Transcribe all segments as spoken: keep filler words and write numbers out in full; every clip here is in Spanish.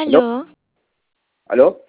¿Aló? Aló, ¿Aló?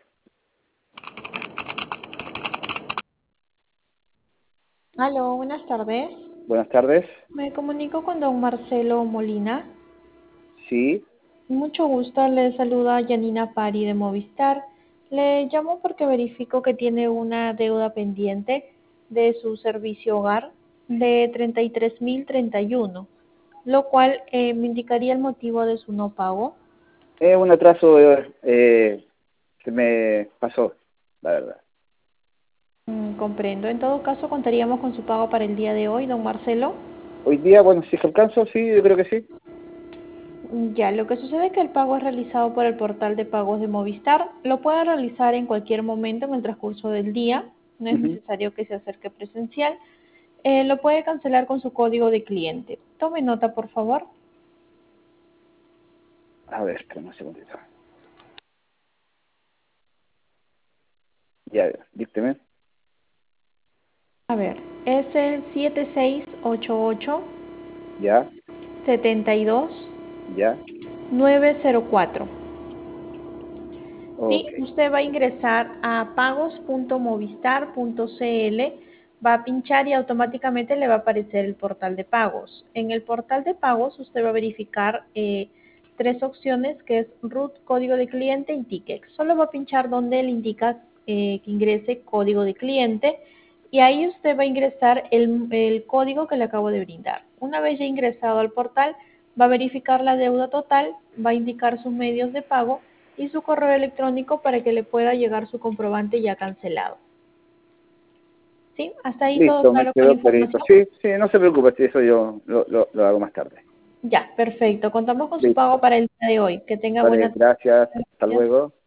Aló, buenas tardes. Buenas tardes. Me comunico con don Marcelo Molina. Sí. Mucho gusto, le saluda Yanina Pari de Movistar. Le llamo porque verifico que tiene una deuda pendiente de su servicio hogar de treinta y tres mil treinta y uno, lo cual eh, me indicaría el motivo de su no pago. Es un atraso eh, que me pasó, la verdad. Mm, comprendo. En todo caso, contaríamos con su pago para el día de hoy, don Marcelo. Hoy día, bueno, si alcanzo, sí, yo creo que sí. Ya, lo que sucede es que el pago es realizado por el portal de pagos de Movistar. Lo puede realizar en cualquier momento en el transcurso del día. No es Ujú. necesario que se acerque presencial. Eh, lo puede cancelar con su código de cliente. Tome nota, por favor. A ver, espera un segundito. Ya, dícteme. A ver, es el siete seis ocho ocho, Ya, siete dos, ya. nueve cero cuatro. Ok. Sí, usted va a ingresar a pagos punto movistar punto cl, va a pinchar y automáticamente le va a aparecer el portal de pagos. En el portal de pagos usted va a verificar eh, tres opciones que es root, código de cliente y ticket. Solo va a pinchar donde le indica eh, que ingrese código de cliente y ahí usted va a ingresar el, el código que le acabo de brindar. Una vez ya ingresado al portal, va a verificar la deuda total, va a indicar sus medios de pago y su correo electrónico para que le pueda llegar su comprobante ya cancelado. ¿Sí? ¿Hasta ahí todo Listo, me claro con la quedó clarito. información? Sí, sí, no se preocupe, si eso yo lo, lo, lo hago más tarde. Ya, perfecto. Contamos con su pago Listo. para el día de hoy. Que tenga Vale, buena gracias. Hasta tarde. luego.